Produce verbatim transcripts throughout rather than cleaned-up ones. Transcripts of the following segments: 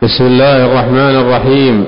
بسم الله الرحمن الرحيم.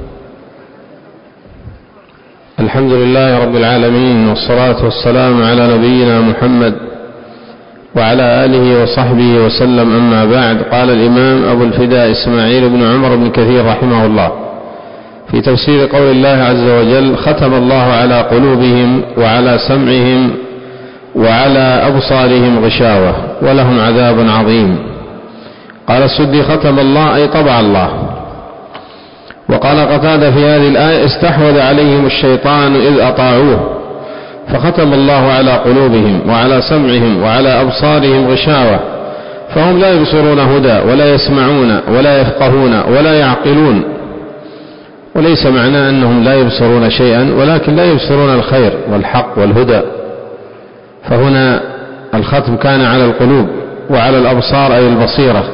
الحمد لله رب العالمين، والصلاة والسلام على نبينا محمد وعلى آله وصحبه وسلم، أما بعد. قال الإمام أبو الفداء إسماعيل بن عمر بن كثير رحمه الله في تفسير قول الله عز وجل: ختم الله على قلوبهم وعلى سمعهم وعلى أبصارهم غشاوة ولهم عذاب عظيم. قال السدي: ختم الله أي طبع الله. وقال قتادة في هذه الآية: استحوذ عليهم الشيطان إذ أطاعوه فختم الله على قلوبهم وعلى سمعهم وعلى أبصارهم غشاوة، فهم لا يبصرون هدى ولا يسمعون ولا يفقهون ولا يعقلون. وليس معناه أنهم لا يبصرون شيئا، ولكن لا يبصرون الخير والحق والهدى. فهنا الختم كان على القلوب وعلى الأبصار أي البصيرة.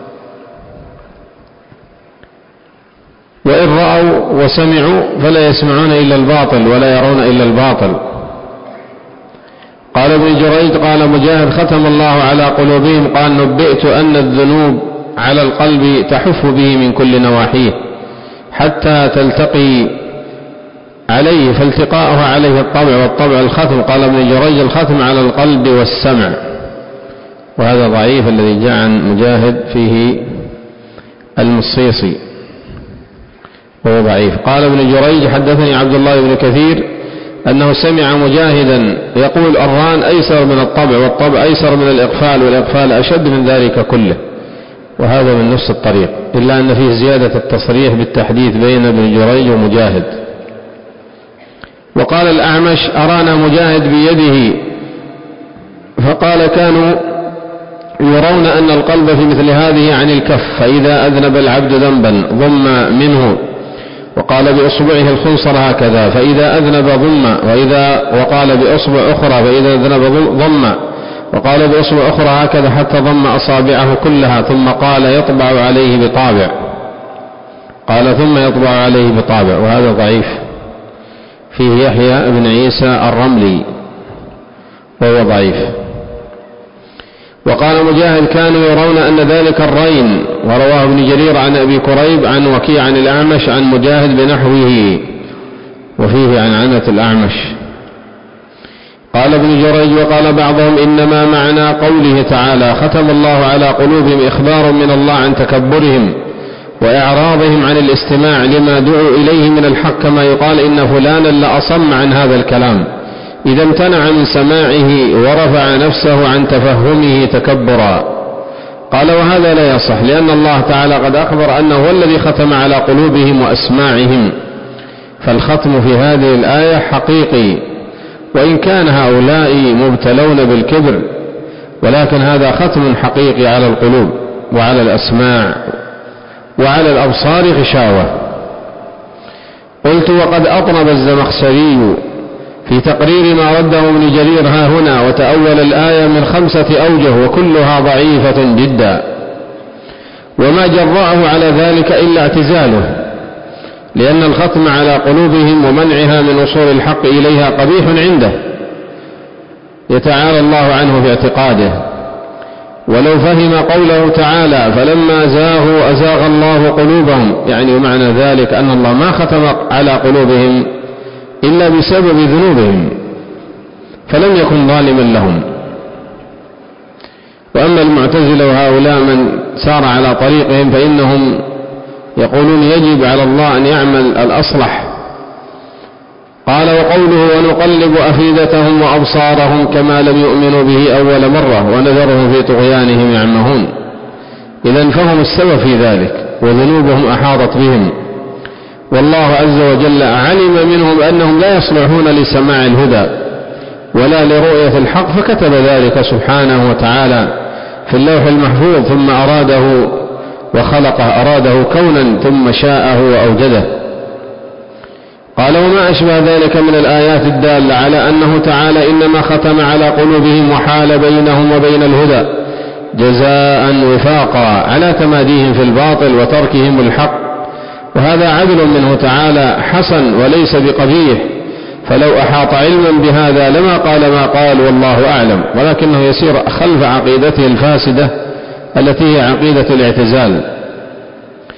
وإن رأوا وسمعوا فلا يسمعون إلا الباطل ولا يرون إلا الباطل. قال ابن جريج: قال مجاهد: ختم الله على قلوبهم، قال نبئت أن الذنوب على القلب تحف به من كل نواحيه حتى تلتقي عليه، فالتقاؤها عليه الطبع، والطبع الختم. قال ابن جريج: الختم على القلب والسمع. وهذا ضعيف الذي جاء عن مجاهد فيه المصيصي وهو ضعيف. قال ابن جريج: حدثني عبد الله بن كثير أنه سمع مجاهدا يقول: الران أيسر من الطبع، والطبع أيسر من الإقفال، والإقفال أشد من ذلك كله. وهذا من نفس الطريق، إلا أن فيه زيادة التصريح بالتحديث بين ابن جريج ومجاهد. وقال الأعمش: أرانا مجاهد بيده، فقال: كانوا يرون أن القلب في مثل هذه عن الكف، فإذا أذنب العبد ذنبا ضم منه، وقال بأصبعه الخنصر هكذا، فإذا أذنب ضم، وإذا وقال بأصبع أخرى فإذا أذنب ضم، وقال بأصبع أخرى هكذا حتى ضم أصابعه كلها، ثم قال يطبع عليه بطابع. قال ثم يطبع عليه بطابع. وهذا ضعيف، فيه يحيى بن عيسى الرملي وهو ضعيف. وقال مجاهد: كانوا يرون أن ذلك الرين. ورواه ابن جرير عن أبي كريب عن وكيع عن الأعمش عن مجاهد بنحوه، وفيه عن عنة الأعمش. قال ابن جريج: وقال بعضهم إنما معنى قوله تعالى ختم الله على قلوبهم إخبار من الله عن تكبرهم وإعراضهم عن الاستماع لما دعوا إليه من الحق، كما يقال إن فلانا لأصم عن هذا الكلام إذا امتنع من سماعه ورفع نفسه عن تفهمه تكبرا. قال: وهذا لا يصح، لأن الله تعالى قد أخبر أنه هو الذي ختم على قلوبهم وأسماعهم، فالختم في هذه الآية حقيقي، وإن كان هؤلاء مبتلون بالكبر، ولكن هذا ختم حقيقي على القلوب وعلى الأسماع وعلى الأبصار غشاوة. قلت: وقد أطنب الزمخشري في تقرير ما رده ابن جرير ها هنا، وتأول الآية من خمسة أوجه وكلها ضعيفة جدا، وما جرأه على ذلك إلا اعتزاله، لأن الختم على قلوبهم ومنعها من وصول الحق إليها قبيح عنده يتعالى الله عنه في اعتقاده. ولو فهم قوله تعالى: فلما زاغوا أزاغ الله قلوبهم، يعني ومعنى ذلك أن الله ما ختم على قلوبهم إلا بسبب ذنوبهم، فلم يكن ظالما لهم. وأما المعتزلة وهؤلاء من سار على طريقهم فإنهم يقولون يجب على الله أن يعمل الأصلح. قال: وقوله: ونقلب أفئدتهم وأبصارهم كما لم يؤمنوا به أول مرة ونذرهم في طغيانهم يعمهون. إذن فهم السبب في ذلك، وذنوبهم أحاطت بهم، والله عز وجل علم منهم أنهم لا يصلحون لسماع الهدى ولا لرؤية الحق، فكتب ذلك سبحانه وتعالى في اللوح المحفوظ، ثم أراده وخلقه، أراده كونا ثم شاءه وأوجده. قال: وما أشبه ذلك من الآيات الدالة على أنه تعالى إنما ختم على قلوبهم وحال بينهم وبين الهدى جزاء وفاقا على تماديهم في الباطل وتركهم الحق، وهذا عدل منه تعالى حسن وليس بقبيح، فلو أحاط علما بهذا لما قال ما قال، والله أعلم، ولكنه يسير خلف عقيدته الفاسدة التي هي عقيدة الاعتزال.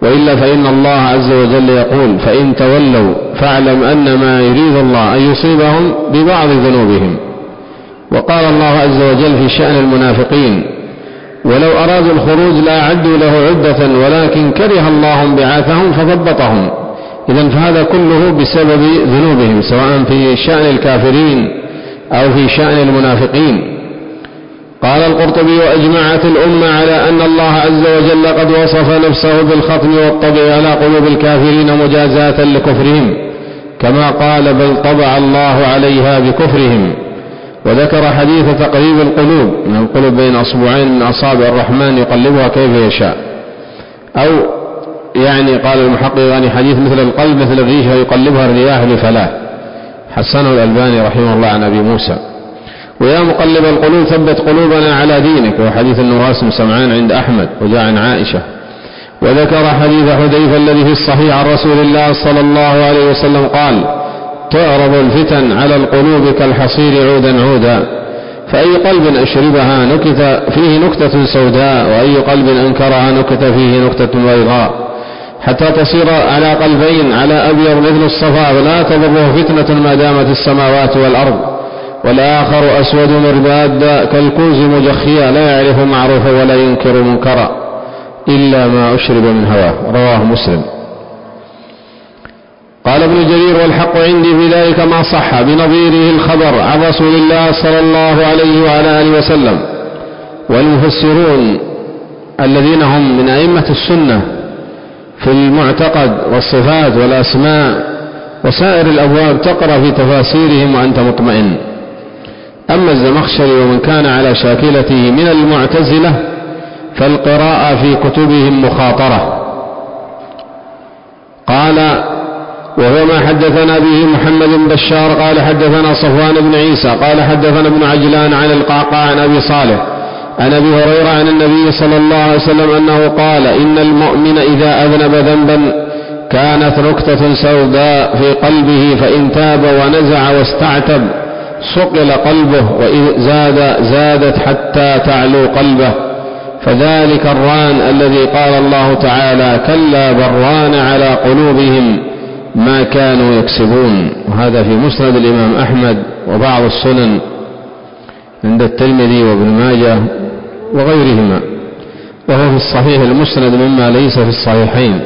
وإلا فإن الله عز وجل يقول: فإن تولوا فاعلم أن ما يريد الله أن يصيبهم ببعض ذنوبهم. وقال الله عز وجل في شأن المنافقين: ولو أرادوا الخروج لأعدوا له عدة ولكن كره الله انبعاثهم فثبطهم. إذن فهذا كله بسبب ذنوبهم، سواء في شأن الكافرين أو في شأن المنافقين. قال القرطبي: وأجمعت الأمة على أن الله عز وجل قد وصف نفسه بالختم والطبع على قلوب الكافرين مجازاة لكفرهم، كما قال: بل طبع الله عليها بكفرهم. وذكر حديث تقريب القلوب، من القلوب بين أصبعين من أصابع الرحمن يقلبها كيف يشاء، أو يعني قال المحقق يعني حديث مثل القلب مثل الريح يقلبها الرياح لفلاه، حسنه الألباني رحمه الله عن أبي موسى. ويا مقلب القلوب ثبت قلوبنا على دينك، وحديث النواس بن سمعان عند أحمد وجاء عن عائشة. وذكر حديث حذيفة الذي في الصحيح عن رسول الله صلى الله عليه وسلم قال: تعرض الفتن على القلوب كالحصير عودا عودا، فأي قلب أشربها نكت فيه نكتة سوداء، وأي قلب أنكرها نكت فيه نكتة بيضاء، حتى تصير على قلبين على أبيض مثل الصفا، ولا تضره فتنة ما دامت السماوات والأرض، والآخر أسود مرباد كالكوز مجخيا، لا يعرف معروفا ولا ينكر منكرا إلا ما أشرب من هواه. رواه مسلم. قال ابن جرير: والحق عندي في ذلك ما صح بنظيره الخبر عن رسول الله صلى الله عليه وعلى آله وسلم. والمفسرون الذين هم من أئمة السنة في المعتقد والصفات والأسماء وسائر الأبواب تقرأ في تفاسيرهم وأنت مطمئن. أما الزمخشري ومن كان على شاكلته من المعتزلة فالقراءة في كتبهم مخاطرة. قال: وهو ما حدثنا به محمد بن بشار قال حدثنا صفوان بن عيسى قال حدثنا ابن عجلان عن القعقاع عن أبي صالح عن أبي هريرة عن النبي صلى الله عليه وسلم أنه قال: إن المؤمن إذا أذنب ذنبا كانت نكتة سوداء في قلبه، فإن تاب ونزع واستعتب صقل قلبه، وإذ زاد زادت حتى تعلو قلبه، فذلك الران الذي قال الله تعالى: كلا بران على قلوبهم ما كانوا يكسبون. وهذا في مسند الإمام أحمد وبعض السنن عند الترمذي وابن ماجه وغيرهما، وهو في الصحيح المسند مما ليس في الصحيحين.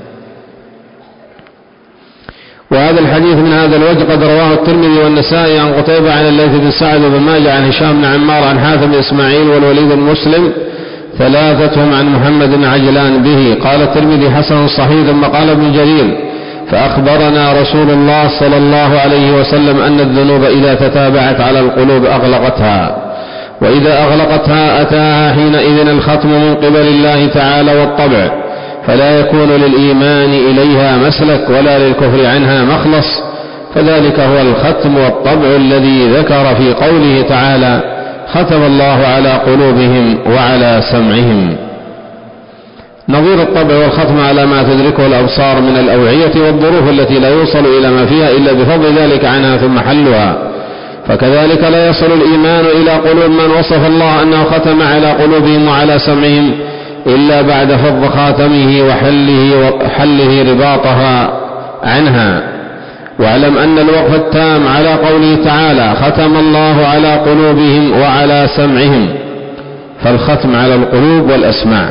وهذا الحديث من هذا الوجه قد رواه الترمذي والنسائي عن قتيبة عن الليث بن سعد وابن ماجه عن هشام بن عمار عن حاتم بن إسماعيل والوليد بن مسلم، ثلاثتهم عن محمد بن عجلان به. قال الترمذي: حسن صحيح. ثم قال ابن جرير: فأخبرنا رسول الله صلى الله عليه وسلم أن الذنوب إذا تتابعت على القلوب أغلقتها، وإذا أغلقتها أتاها حينئذ الختم من قبل الله تعالى والطبع، فلا يكون للإيمان إليها مسلك ولا للكفر عنها مخلص، فذلك هو الختم والطبع الذي ذكر في قوله تعالى: ختم الله على قلوبهم وعلى سمعهم. نظير الطبع والختم على ما تدركه الأبصار من الأوعية والظروف التي لا يوصل إلى ما فيها إلا بفضل ذلك عنها ثم حلها، فكذلك لا يصل الإيمان إلى قلوب من وصف الله أنه ختم على قلوبهم وعلى سمعهم إلا بعد فض خاتمه وحله, وحله رباطها عنها. واعلم أن الوقف التام على قوله تعالى: ختم الله على قلوبهم وعلى سمعهم، فالختم على القلوب والأسماع.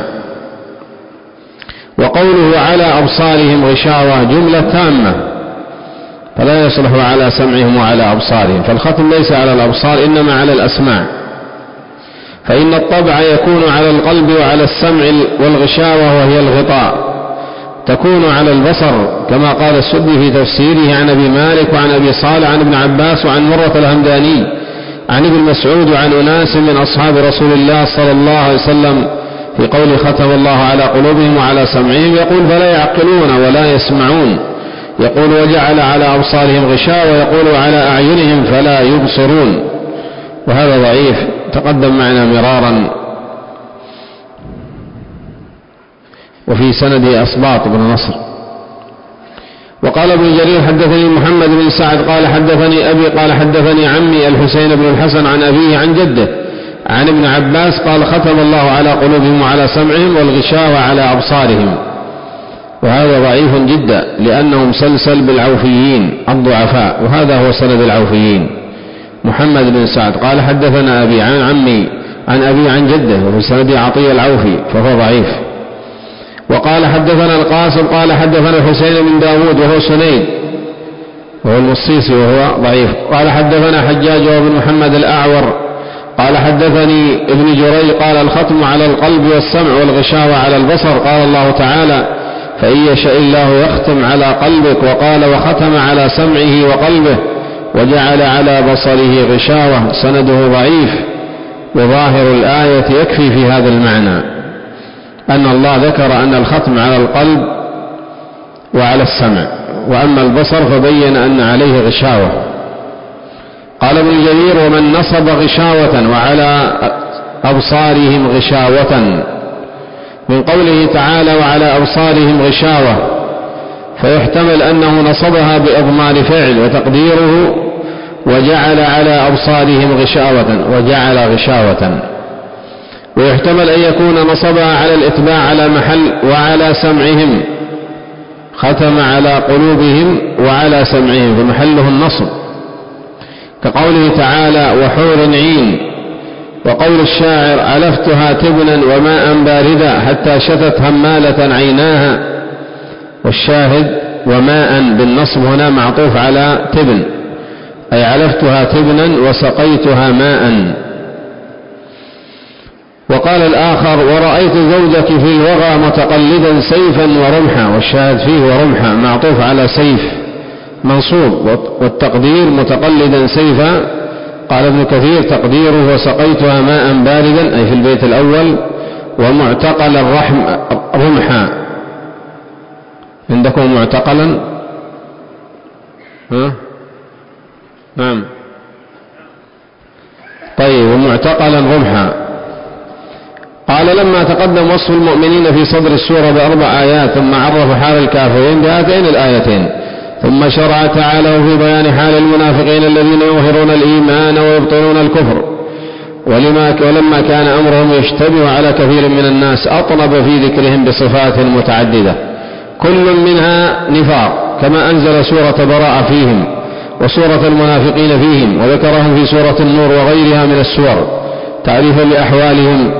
وقوله على أبصارهم غشاوة جملة تامة، فلا يصلح على سمعهم وعلى أبصارهم، فالختم ليس على الأبصار إنما على الأسماع، فإن الطبع يكون على القلب وعلى السمع، والغشاوة وهي الغطاء تكون على البصر، كما قال السدي في تفسيره عن أبي مالك وعن أبي صالح عن ابن عباس وعن مرة الهمداني عن ابن مسعود وعن أناس من أصحاب رسول الله صلى الله عليه وسلم في قول ختم الله على قلوبهم وعلى سمعهم، يقول: فلا يعقلون ولا يسمعون، يقول: وجعل على أبصارهم غشاوة، ويقول: على أعينهم فلا يبصرون. وهذا ضعيف تقدم معنا مرارا. وفي سنده أصباط بن نصر. وقال ابن جرير: حدثني محمد بن سعد قال حدثني أبي قال حدثني عمي الحسين بن الحسن عن أبيه عن جده عن ابن عباس قال: ختم الله على قلوبهم وعلى سمعهم والغشاوة على أبصارهم. وهذا ضعيف جدا لأنه مسلسل بالعوفيين الضعفاء، وهذا هو سند العوفيين. محمد بن سعد قال حدثنا أبي عن عمي عن أبي عن جده، وفي سند عطية العوفي فهو ضعيف. وقال حدثنا القاسم قال حدثنا الحسين بن داود وهو سنيد وهو المصيصي وهو ضعيف. قال حدثنا حجاج وابن محمد الأعور قال حدثني ابن جريج قال الختم على القلب والسمع والغشاوة على البصر. قال الله تعالى فإن يشاء الله يختم على قلبك، وقال وختم على سمعه وقلبه وجعل على بصره غشاوة. سنده ضعيف، وظاهر الآية يكفي في هذا المعنى أن الله ذكر أن الختم على القلب وعلى السمع، وأما البصر فبين أن عليه غشاوة. قال ابن جرير ومن نصب غشاوة وعلى أبصارهم غشاوة من قوله تعالى وعلى أبصارهم غشاوة، فيحتمل أنه نصبها بإضمار فعل وتقديره وجعل على أبصارهم غشاوة وجعل غشاوة، ويحتمل أن يكون نصبها على الإتباع على محل وعلى سمعهم، ختم على قلوبهم وعلى سمعهم فمحله النصب، كقوله تعالى وحور عين. وقول الشاعر علفتها تبنا وماء باردا حتى شتت همالة عيناها، والشاهد وماء بالنصب هنا معطوف على تبن، أي علفتها تبنا وسقيتها ماء. وقال الآخر ورأيت زوجك في الوغى متقلدا سيفا ورمحا، والشاهد فيه ورمحا معطوف على سيف منصوب، والتقدير متقلدا سيفا. قال ابن كثير تقديره وسقيتها ماء باردا أي في البيت الأول، ومعتقلا رمحا. عندكم معتقلا؟ ها؟ نعم طيب، ومعتقلا رمحا. قال لما تقدم وصف المؤمنين في صدر السورة بأربع آيات، ثم عرف حال الكافرين بهاتين الآيتين، ثم شرع تعالى في بيان حال المنافقين الذين يظهرون الإيمان ويبطنون الكفر. ولما ولما كان أمرهم يشتبه على كثير من الناس أطنب في ذكرهم بصفات متعددة كل منها نفاق، كما أنزل سورة براءة فيهم وسورة المنافقين فيهم، وذكرهم في سورة النور وغيرها من السور تعريفا لأحوالهم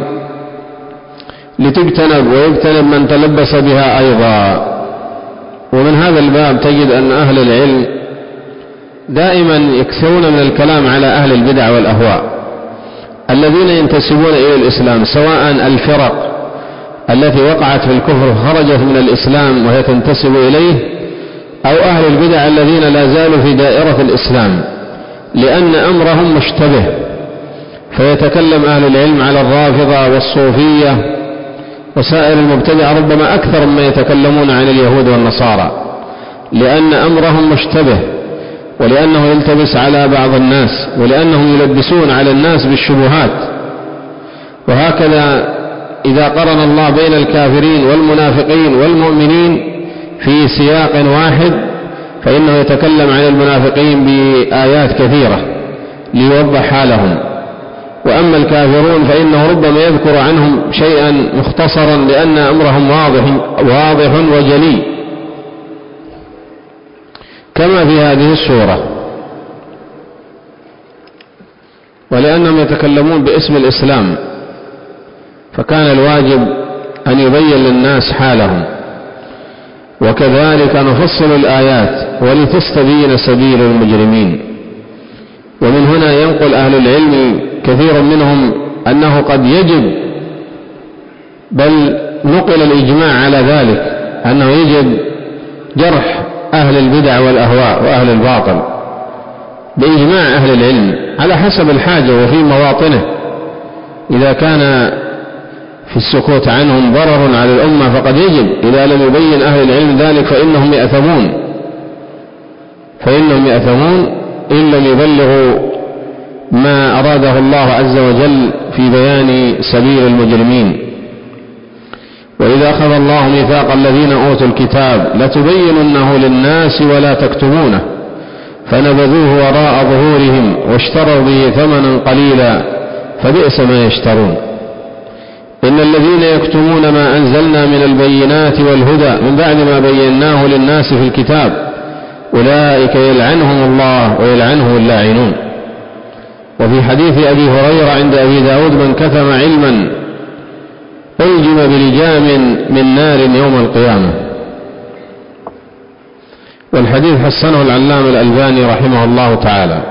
لتجتنب ويجتنب من تلبس بها أيضا. ومن هذا الباب تجد أن أهل العلم دائما يكثرون من الكلام على أهل البدع والأهواء الذين ينتسبون إلى الإسلام، سواء الفرق التي وقعت في الكفر خرجت من الإسلام وهي تنتسب إليه، أو أهل البدع الذين لا زالوا في دائرة الإسلام، لأن أمرهم مشتبه. فيتكلم أهل العلم على الرافضة والصوفية وسائر المبتدع ربما أكثر مما يتكلمون عن اليهود والنصارى، لأن أمرهم مشتبه، ولأنه يلتبس على بعض الناس، ولأنهم يلبسون على الناس بالشبهات. وهكذا إذا قرن الله بين الكافرين والمنافقين والمؤمنين في سياق واحد، فإنه يتكلم عن المنافقين بآيات كثيرة ليوضح حالهم، وأما الكافرون فإنه ربما يذكر عنهم شيئا مختصرا لأن أمرهم واضح, واضح وجلي، كما في هذه السورة. ولأنهم يتكلمون باسم الإسلام فكان الواجب أن يبين للناس حالهم، وكذلك نفصل الآيات ولتستبين سبيل المجرمين. ومن هنا ينقل أهل العلم كثير منهم أنه قد يجب، بل نقل الإجماع على ذلك، أنه يجب جرح أهل البدع والأهواء وأهل الباطل بإجماع أهل العلم على حسب الحاجة وفي مواطنه. إذا كان في السكوت عنهم ضرر على الأمة فقد يجب، إذا لم يبين أهل العلم ذلك فإنهم يأثمون فإنهم يأثمون إن لم يبلغوا ما أراده الله عز وجل في بيان سبيل المجرمين. وإذا أخذ الله ميثاق الذين أوتوا الكتاب لتبيننه للناس ولا تكتمونه فنبذوه وراء ظهورهم واشتروا به ثمنا قليلا فبئس ما يشترون. إن الذين يكتمون ما أنزلنا من البينات والهدى من بعد ما بيناه للناس في الكتاب أولئك يلعنهم الله ويلعنهم اللاعنون. وفي حديث أبي هريرة عند أبي داود من كتم علما ألجم بلجام من نار يوم القيامة. والحديث حسنه العلامة الألباني رحمه الله تعالى.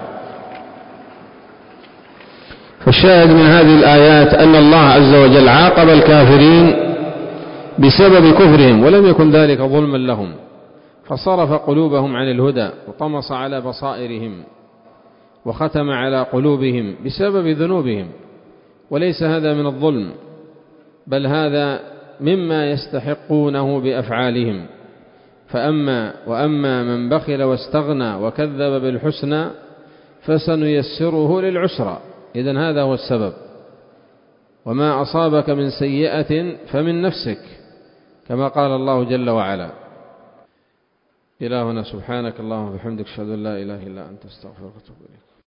فالشاهد من هذه الآيات أن الله عز وجل عاقب الكافرين بسبب كفرهم، ولم يكن ذلك ظلما لهم، فصرف قلوبهم عن الهدى وطمس على بصائرهم وختم على قلوبهم بسبب ذنوبهم، وليس هذا من الظلم، بل هذا مما يستحقونه بأفعالهم. فأما وأما من بخل واستغنى وكذب بالحسنى فسنيسره للعسرى. إذن هذا هو السبب. وما أصابك من سيئة فمن نفسك، كما قال الله جل وعلا. إلهنا سبحانك اللهم وبحمدك أشهد أن لا إله إلا أنت أستغفرك وأتوب إليك.